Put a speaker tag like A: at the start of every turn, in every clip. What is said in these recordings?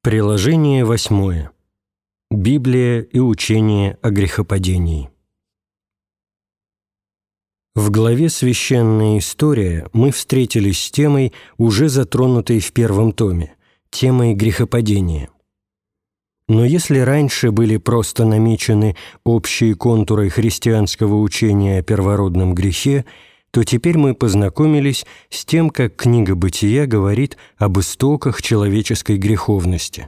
A: Приложение 8. Библия и учение о грехопадении. В главе «Священная история» мы встретились с темой, уже затронутой в первом томе, темой грехопадения. Но если раньше были просто намечены общие контуры христианского учения о первородном грехе, то теперь мы познакомились с тем, как книга «Бытия» говорит об истоках человеческой греховности.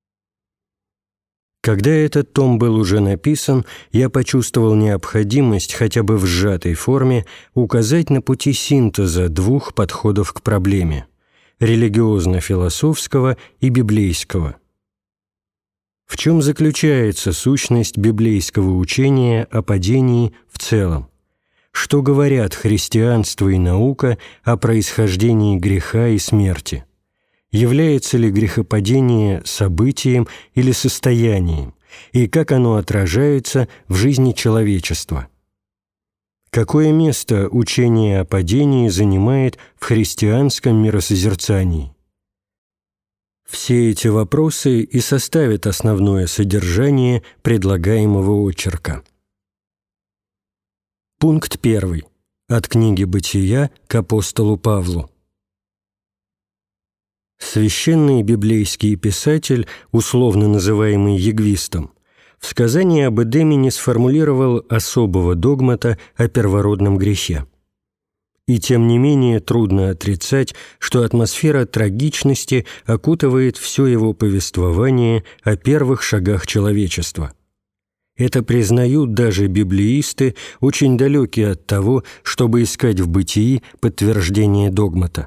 A: Когда этот том был уже написан, я почувствовал необходимость хотя бы в сжатой форме указать на пути синтеза двух подходов к проблеме – религиозно-философского и библейского. В чем заключается сущность библейского учения о падении в целом? Что говорят христианство и наука о происхождении греха и смерти? Является ли грехопадение событием или состоянием, и как оно отражается в жизни человечества? Какое место учение о падении занимает в христианском миросозерцании? Все эти вопросы и составят основное содержание предлагаемого очерка. Пункт 1. От книги «Бытия» к апостолу Павлу. Священный библейский писатель, условно называемый Егвистом, в сказании об Эдеме не сформулировал особого догмата о первородном грехе. И тем не менее трудно отрицать, что атмосфера трагичности окутывает все его повествование о первых шагах человечества. Это признают даже библеисты, очень далекие от того, чтобы искать в бытии подтверждение догмата.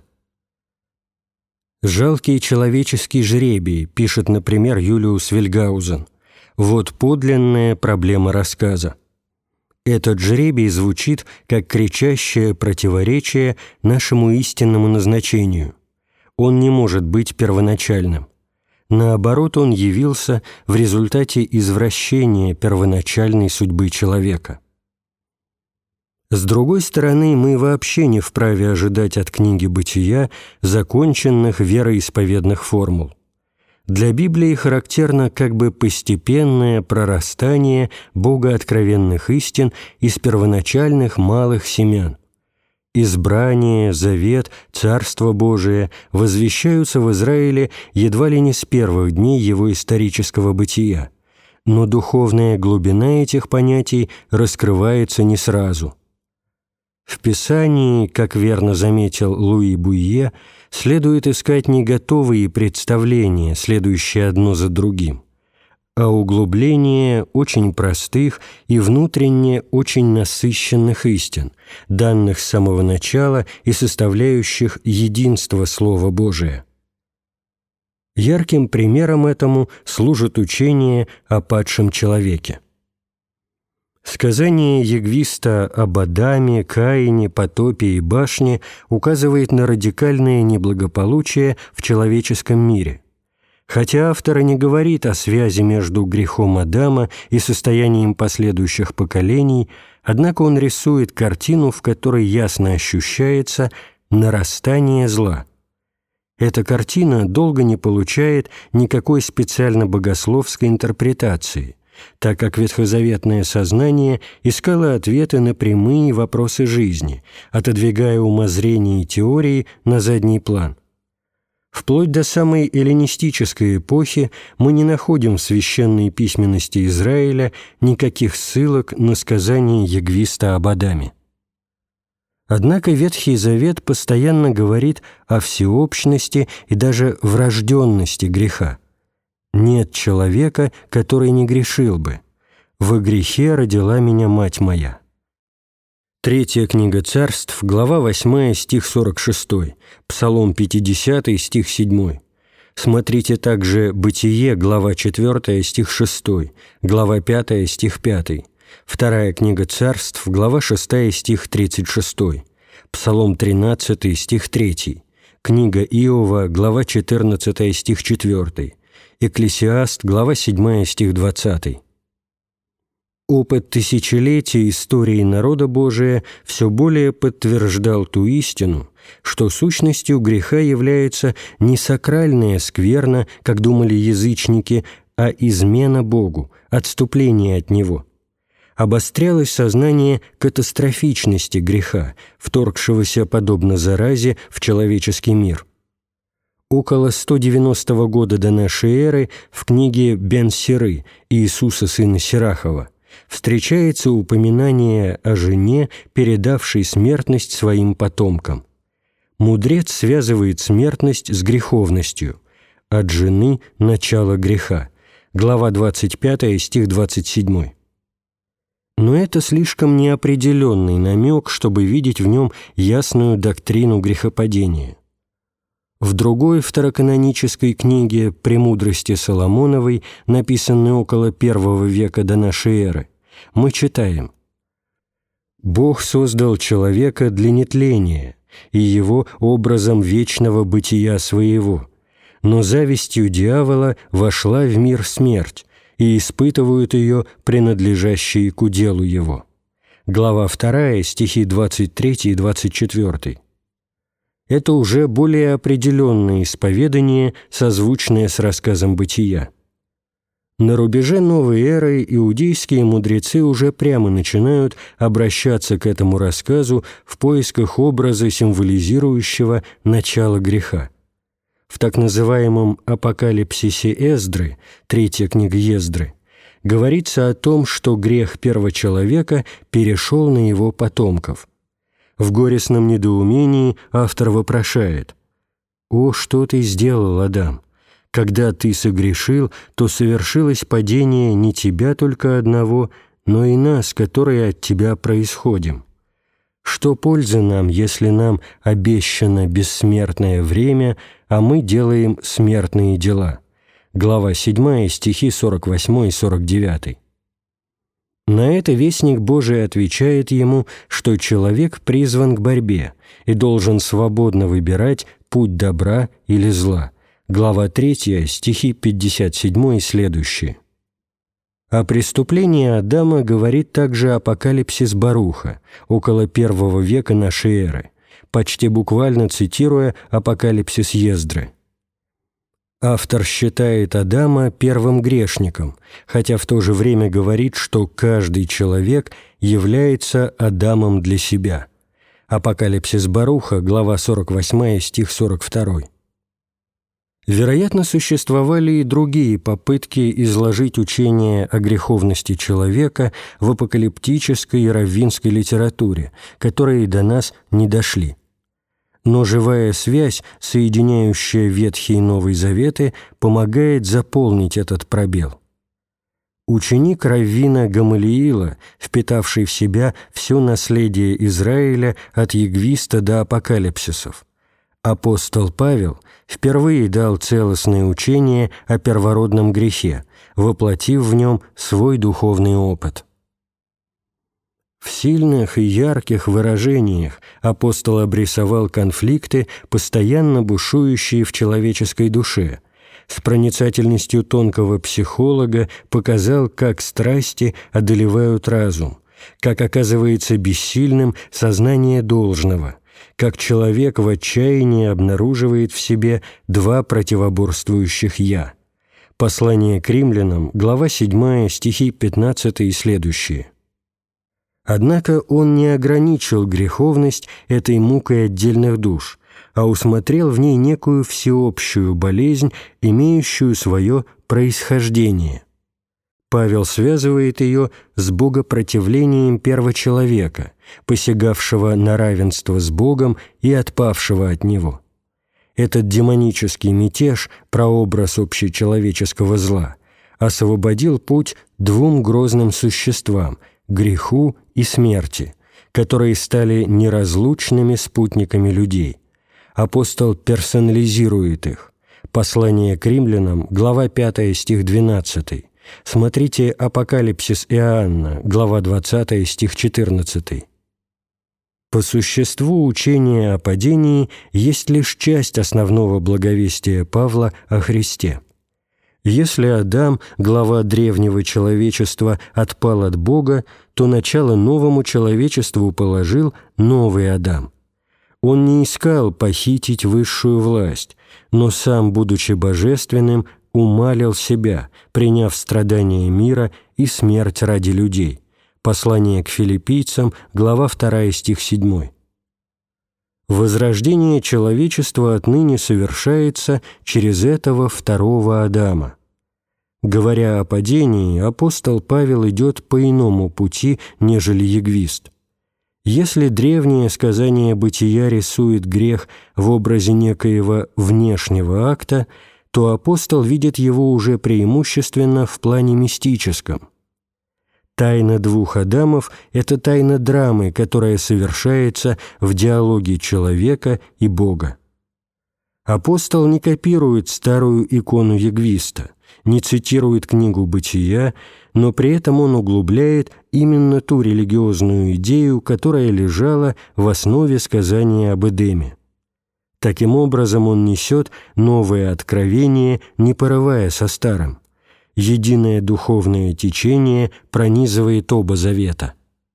A: «Жалкий человеческий жребий», пишет, например, Юлиус Вильгаузен, «вот подлинная проблема рассказа. Этот жребий звучит как кричащее противоречие нашему истинному назначению. Он не может быть первоначальным. Наоборот, он явился в результате извращения первоначальной судьбы человека». С другой стороны, мы вообще не вправе ожидать от книги «Бытия» законченных вероисповедных формул. Для Библии характерно как бы постепенное прорастание богооткровенных истин из первоначальных малых семян. Избрание, завет, Царство Божие возвещаются в Израиле едва ли не с первых дней его исторического бытия, но духовная глубина этих понятий раскрывается не сразу. В Писании, как верно заметил Луи Буйе, следует искать не готовые представления, следующие одно за другим, а углубление очень простых и внутренне очень насыщенных истин, данных с самого начала и составляющих единство Слова Божия. Ярким примером этому служит учение о падшем человеке. Сказание Егвиста об Адаме, Каине, потопе и башне указывает на радикальное неблагополучие в человеческом мире. Хотя автор и не говорит о связи между грехом Адама и состоянием последующих поколений, однако он рисует картину, в которой ясно ощущается нарастание зла. Эта картина долго не получает никакой специально богословской интерпретации, так как ветхозаветное сознание искало ответы на прямые вопросы жизни, отодвигая умозрения и теории на задний план. Вплоть до самой эллинистической эпохи мы не находим в священной письменности Израиля никаких ссылок на сказание Егвиста об Адаме. Однако Ветхий Завет постоянно говорит о всеобщности и даже врожденности греха. «Нет человека, который не грешил бы. Во грехе родила меня мать моя». Третья книга Царств, глава 8, стих 46, Псалом 50, стих 7. Смотрите также Бытие, глава 4, стих 6, глава 5, стих 5, Вторая книга Царств, глава 6, стих 36, Псалом 13, стих 3, книга Иова, глава 14, стих 4, Экклесиаст, глава 7, стих 20. Опыт тысячелетий истории народа Божия все более подтверждал ту истину, что сущностью греха является не сакральная скверна, как думали язычники, а измена Богу, отступление от Него. Обострялось сознание катастрофичности греха, вторгшегося, подобно заразе, в человеческий мир. Около 190 года до нашей эры в книге Бен-Сиры Иисуса сына Сирахова встречается упоминание о жене, передавшей смертность своим потомкам. Мудрец связывает смертность с греховностью. От жены – начало греха. Глава 25, стих 27. Но это слишком неопределенный намек, чтобы видеть в нем ясную доктрину грехопадения. В другой второканонической книге «Премудрости Соломоновой», написанной около I века до нашей эры, мы читаем: «Бог создал человека для нетления и его образом вечного бытия своего, но завистью дьявола вошла в мир смерть, и испытывают ее принадлежащие к уделу его». Глава 2, стихи 23 и 24. Это уже более определенное исповедание, созвучное с рассказом Бытия. На рубеже новой эры иудейские мудрецы уже прямо начинают обращаться к этому рассказу в поисках образа, символизирующего начало греха. В так называемом «Апокалипсисе Эздры», третья книга Ездры, говорится о том, что грех первого человека перешел на его потомков. В горестном недоумении автор вопрошает: «О, что ты сделал, Адам? Когда ты согрешил, то совершилось падение не тебя только одного, но и нас, которые от тебя происходим. Что пользы нам, если нам обещано бессмертное время, а мы делаем смертные дела?» Глава 7, стихи 48 и 49. На это вестник Божий отвечает ему, что человек призван к борьбе и должен свободно выбирать путь добра или зла. Глава 3, стихи 57 и следующие. О преступлении Адама говорит также Апокалипсис Баруха, около I века нашей эры, почти буквально цитируя Апокалипсис Ездры. Автор считает Адама первым грешником, хотя в то же время говорит, что каждый человек является Адамом для себя. Апокалипсис Баруха, глава 48, стих 42. Вероятно, существовали и другие попытки изложить учение о греховности человека в апокалиптической и раввинской литературе, которые до нас не дошли. Но живая связь, соединяющая Ветхий и Новый Заветы, помогает заполнить этот пробел. Ученик раввина Гамалиила, впитавший в себя все наследие Израиля от Егвиста до апокалипсисов, апостол Павел впервые дал целостное учение о первородном грехе, воплотив в нем свой духовный опыт. В сильных и ярких выражениях апостол обрисовал конфликты, постоянно бушующие в человеческой душе. С проницательностью тонкого психолога показал, как страсти одолевают разум, как оказывается бессильным сознание должного, как человек в отчаянии обнаруживает в себе два противоборствующих «я». Послание к римлянам, глава 7, стихи 15 и следующие. Однако он не ограничил греховность этой мукой отдельных душ, а усмотрел в ней некую всеобщую болезнь, имеющую свое происхождение. Павел связывает ее с богопротивлением первого человека, посягавшего на равенство с Богом и отпавшего от Него. Этот демонический мятеж, прообраз общечеловеческого зла, освободил путь двум грозным существам – греху и смерти, которые стали неразлучными спутниками людей. Апостол персонализирует их. Послание к римлянам, глава 5, стих 12. Смотрите Апокалипсис Иоанна, глава 20, стих 14. По существу учение о падении есть лишь часть основного благовестия Павла о Христе. Если Адам, глава древнего человечества, отпал от Бога, то начало новому человечеству положил новый Адам. Он не искал похитить высшую власть, но сам, будучи божественным, умалил себя, приняв страдания мира и смерть ради людей. Послание к Филиппийцам, глава 2, стих 7. Возрождение человечества отныне совершается через этого второго Адама. Говоря о падении, апостол Павел идет по иному пути, нежели Егвист. Если древнее сказание бытия рисует грех в образе некоего внешнего акта, то апостол видит его уже преимущественно в плане мистическом. Тайна двух Адамов – это тайна драмы, которая совершается в диалоге человека и Бога. Апостол не копирует старую икону Егвиста, не цитирует книгу «Бытия», но при этом он углубляет именно ту религиозную идею, которая лежала в основе сказания об Эдеме. Таким образом, он несет новое откровение, не порывая со старым. Единое духовное течение пронизывает оба завета.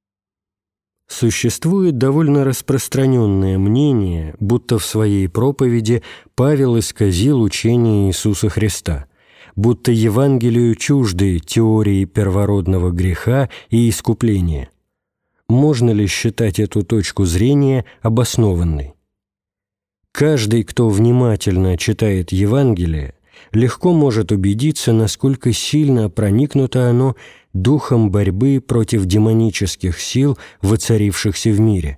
A: Существует довольно распространенное мнение, будто в своей проповеди Павел исказил учение Иисуса Христа, будто Евангелию чужды теории первородного греха и искупления. Можно ли считать эту точку зрения обоснованной? Каждый, кто внимательно читает Евангелие, легко может убедиться, насколько сильно проникнуто оно духом борьбы против демонических сил, воцарившихся в мире.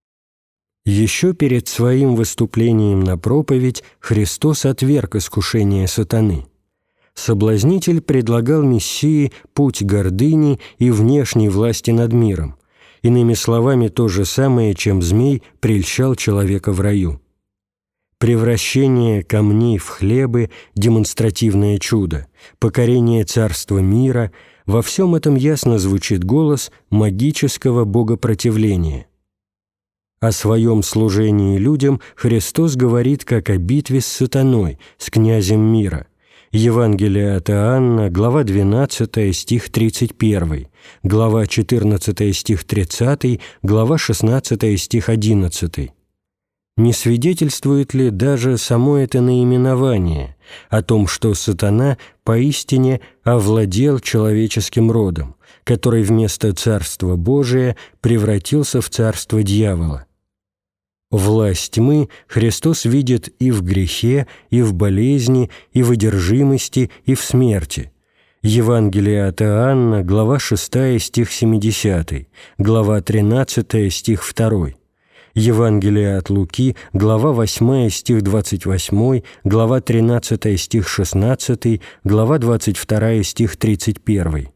A: Еще перед своим выступлением на проповедь Христос отверг искушение сатаны. Соблазнитель предлагал Мессии путь гордыни и внешней власти над миром, иными словами, то же самое, чем змей прельщал человека в раю. Превращение камней в хлебы – демонстративное чудо, покорение царства мира – во всем этом ясно звучит голос магического богопротивления. О своем служении людям Христос говорит как о битве с сатаной, с князем мира. Евангелие от Иоанна, глава 12, стих 31, глава 14, стих 30, глава 16, стих 11. Не свидетельствует ли даже само это наименование о том, что сатана поистине овладел человеческим родом, который вместо Царства Божия превратился в царство дьявола? Власть тьмы Христос видит и в грехе, и в болезни, и в одержимости, и в смерти. Евангелие от Иоанна, глава 6, стих 70, глава 13, стих 2. Евангелие от Луки, глава 8, стих 28, глава 13, стих 16, глава 22, стих 31.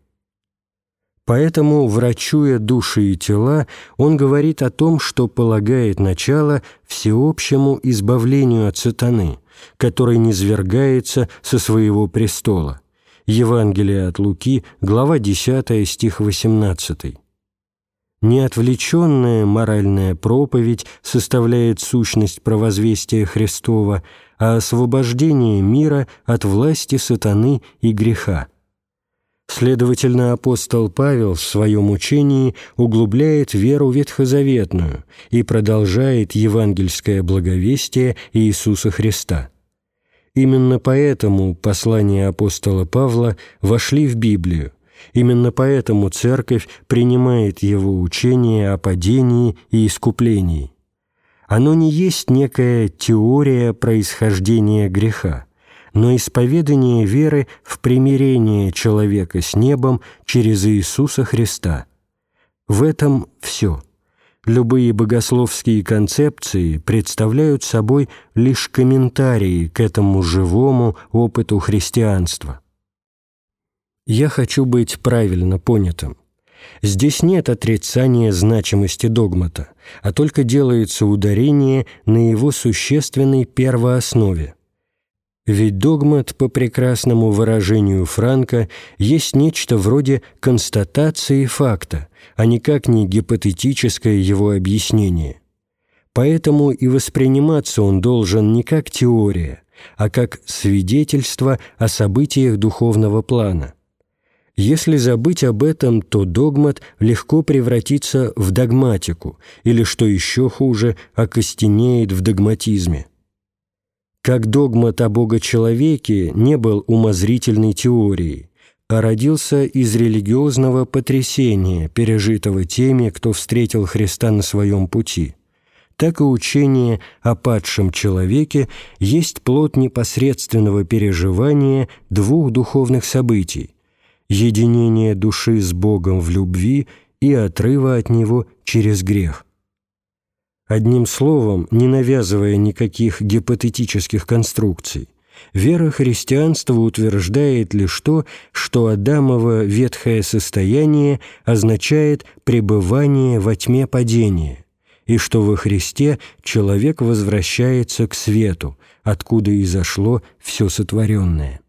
A: Поэтому, врачуя души и тела, он говорит о том, что полагает начало всеобщему избавлению от сатаны, который низвергается со своего престола. Евангелие от Луки, глава 10, стих 18. Неотвлеченная моральная проповедь составляет сущность провозвестия Христова, а освобождение мира от власти сатаны и греха. Следовательно, апостол Павел в своем учении углубляет веру ветхозаветную и продолжает евангельское благовестие Иисуса Христа. Именно поэтому послания апостола Павла вошли в Библию. Именно поэтому Церковь принимает его учение о падении и искуплении. Оно не есть некая теория происхождения греха, но исповедание веры в примирение человека с небом через Иисуса Христа. В этом все. Любые богословские концепции представляют собой лишь комментарии к этому живому опыту христианства. Я хочу быть правильно понятым. Здесь нет отрицания значимости догмата, а только делается ударение на его существенной первооснове. Ведь догмат, по прекрасному выражению Франка, есть нечто вроде констатации факта, а никак не гипотетическое его объяснение. Поэтому и восприниматься он должен не как теория, а как свидетельство о событиях духовного плана. Если забыть об этом, то догмат легко превратится в догматику, или, что еще хуже, окостенеет в догматизме. Как догмат о Бога-человеке не был умозрительной теорией, а родился из религиозного потрясения, пережитого теми, кто встретил Христа на своем пути, так и учение о падшем человеке есть плод непосредственного переживания двух духовных событий – единения души с Богом в любви и отрыва от Него через грех. Одним словом, не навязывая никаких гипотетических конструкций, вера христианства утверждает лишь то, что Адамово ветхое состояние означает пребывание во тьме падения, и что во Христе человек возвращается к свету, откуда изошло все сотворенное.